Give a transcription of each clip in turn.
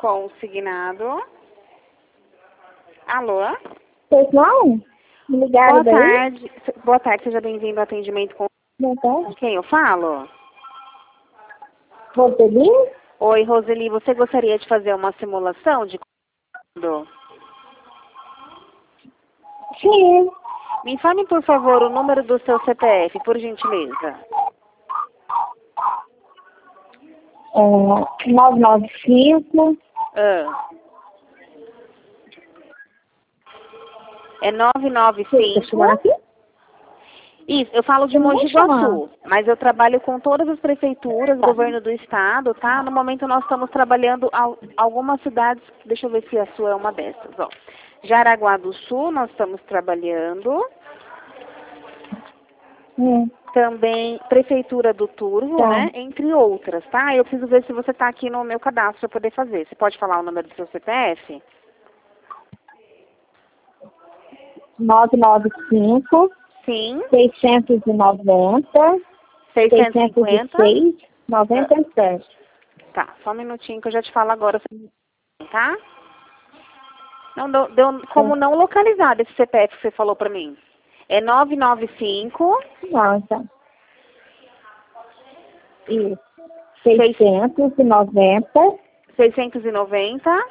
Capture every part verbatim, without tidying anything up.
Consignado. Alô? Pois não? Me ligaram Boa daí? tarde. Boa tarde, seja bem-vindo ao atendimento com Boa tarde. quem eu falo? Roseli? Oi, Roseli, você gostaria de fazer uma simulação de quando? Sim. Me informe, por favor, o número do seu C P F, por gentileza. É, nove nove cinco. Ah. É nove nove Você está chamando cinco. aqui? Isso, eu falo de Eu não Mogi vou chamar. Guaçu, mas eu trabalho com todas as prefeituras, governo do estado, tá? No momento nós estamos trabalhando al algumas cidades, deixa eu ver se a sua é uma dessas, ó. Jaraguá do Sul, nós estamos trabalhando. Hum. Também Prefeitura do Turvo, Tá. né? Entre outras, tá? Eu preciso ver se você tá aqui no meu cadastro para poder fazer. Você pode falar o número do seu C P F? nove nove cinco. Sim. seiscentos e noventa. seiscentos e cinquenta. seis, noventa e sete. Tá, só um minutinho que eu já te falo agora, tá? Não, deu, deu como não localizado esse C P F que você falou pra mim. É nove nove cinco. Nossa. Isso. seiscentos e noventa. seiscentos e noventa.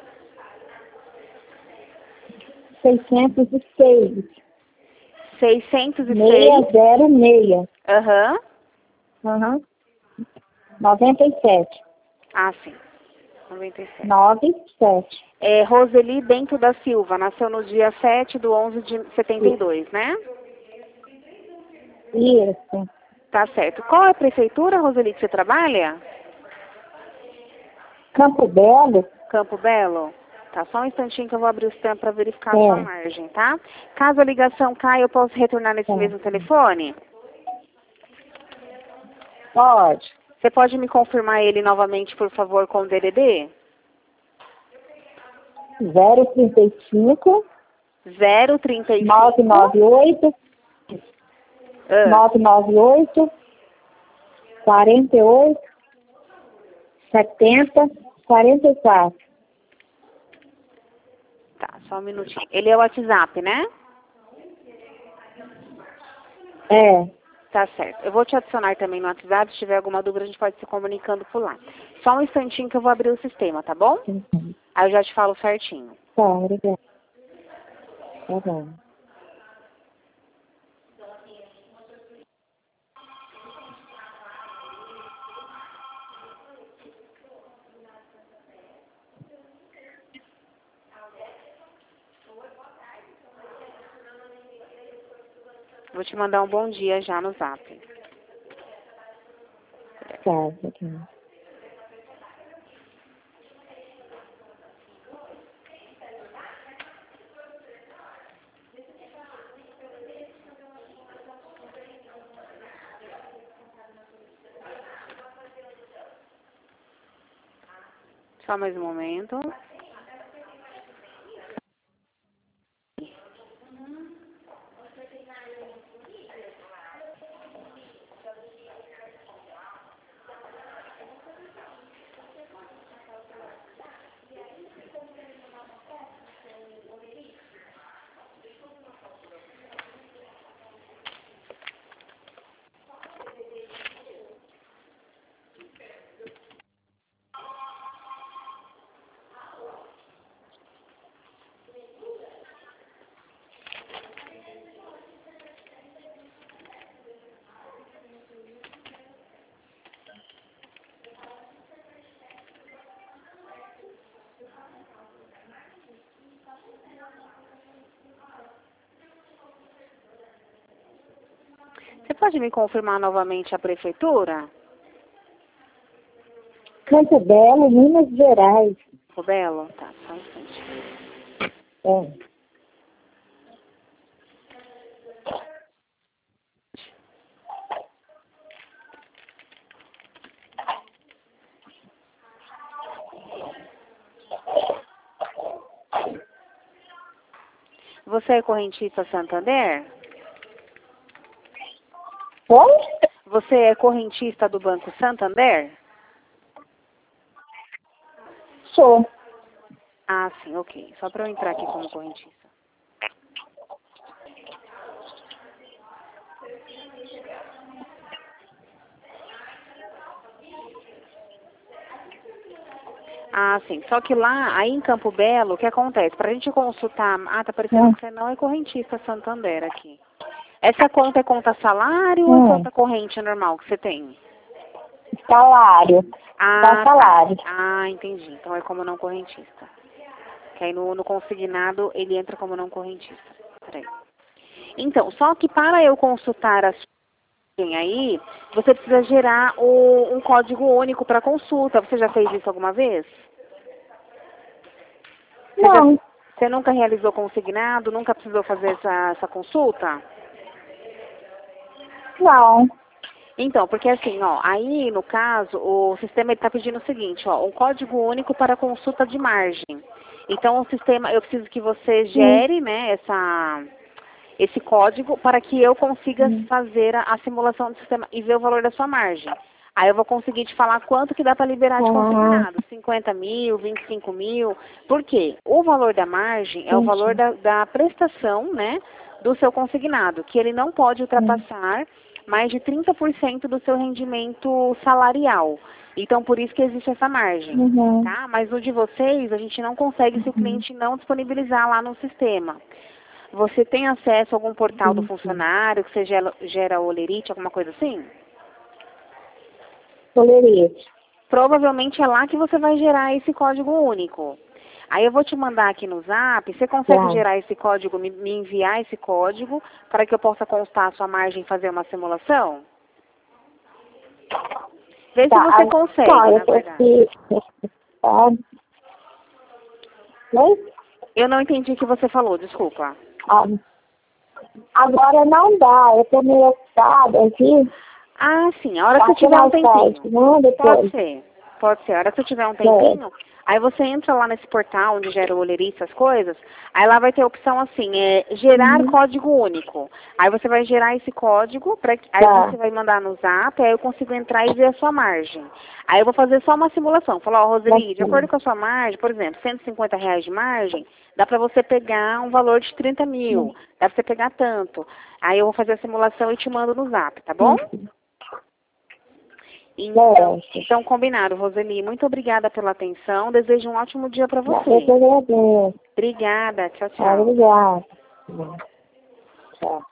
seiscentos e seis. seiscentos e seis. seiscentos e seis. Aham. Aham. noventa e sete. Ah, sim. noventa e sete. noventa e sete. É Roseli Bento da Silva, nasceu no dia sete de onze de setenta e dois, né? Isso. Tá certo. Qual é a prefeitura, Roseli, que você trabalha? Campo Belo. Campo Belo? Tá, só um instantinho que eu vou abrir o sistema para verificar É. a sua margem, tá? Caso a ligação caia, eu posso retornar nesse É. mesmo telefone? Pode. Você pode me confirmar ele novamente, por favor, com o D D D? zero trinta e cinco. zero trinta e cinco. nove nove oito. Ah, nove nove oito. quarenta e oito. setenta. quarenta e quatro. tá, só um minutinho. Ele é o WhatsApp, né? É. Tá certo. Eu vou te adicionar também no WhatsApp. Se tiver alguma dúvida, a gente pode se comunicando por lá. Só um instantinho que eu vou abrir o sistema, tá bom? Uhum. Aí eu já te falo certinho. Tá, obrigada. Tá bom. Vou te mandar um bom dia já no Zap. Tá, obrigada. Só mais um momento. Você pode me confirmar novamente a prefeitura? Campo Belo, Minas Gerais. Campo Belo? Tá, só um instantinho. É. Você é correntista Santander? Oi? Você é correntista do Banco Santander? Sou. Ah, sim, ok. Só para eu entrar aqui como correntista. Ah, sim. Só que lá, aí em Campo Belo, o que acontece? Pra gente consultar... Ah, tá parecendo Hum. que você não é correntista Santander aqui. Essa conta é conta salário ou é Hum. conta corrente normal que você tem? Salário. Ah, Só salário. tá. Ah, entendi. Então é como não correntista. Que aí no, no consignado ele entra como não correntista. Peraí. Então, só que para eu consultar a sua aí, você precisa gerar o, um código único para consulta. Você já fez isso alguma vez? Você, já, Não. você nunca realizou consignado? Nunca precisou fazer essa, essa consulta? Não. Então, porque assim, ó, aí no caso, o sistema está pedindo o seguinte, ó, um código único para consulta de margem. Então, o sistema, eu preciso que você Hum. gere, né, essa, esse código para que eu consiga Hum. fazer a, a simulação do sistema e ver o valor da sua margem. Aí eu vou conseguir te falar quanto que dá para liberar de Ah, consignado, cinquenta mil, vinte e cinco mil. Por quê? O valor da margem é o valor entendi. da, da prestação, né, do seu consignado, que ele não pode Hum. ultrapassar mais de trinta por cento do seu rendimento salarial. Então, por isso que existe essa margem, Uhum. tá? Mas no de vocês, a gente não consegue se o Uhum. cliente não disponibilizar lá no sistema. Você tem acesso a algum portal do Entendi. funcionário que você gera, gera olerite, alguma coisa assim? Tolerete. Provavelmente é lá que você vai gerar esse código único. Aí eu vou te mandar aqui no Zap, você consegue Tá. gerar esse código, me, me enviar esse código para que eu possa constar a sua margem e fazer uma simulação? Vê se Tá. você consegue, Agora, na eu tô verdade. aqui. Tá. Oi? Eu não entendi o que você falou, desculpa. Ah, agora não dá. Eu tô meio ocupada aqui. Ah, sim, a hora que você Passa tiver um mais tarde, tempinho. né? Pode Depois. ser, pode ser. A hora que você tiver um É. tempinho, aí você entra lá nesse portal onde gera o olerite, essas coisas, aí lá vai ter a opção assim, é gerar Uhum. código único. Aí você vai gerar esse código, pra, que- aí Tá. você vai mandar no Zap, aí eu consigo entrar e ver a sua margem. Aí eu vou fazer só uma simulação, falar, ó, Roseli, de acordo Bacana. com a sua margem, por exemplo, cento e cinquenta reais de margem, dá pra você pegar um valor de trinta mil, dá pra você pegar tanto. Aí eu vou fazer a simulação e te mando no Zap, tá bom? Uhum. Então, É. então, combinado, Roseli. Muito obrigada pela atenção. Desejo um ótimo dia para Eu você. que agradeço. Obrigada. Tchau, tchau. Obrigada. Tchau.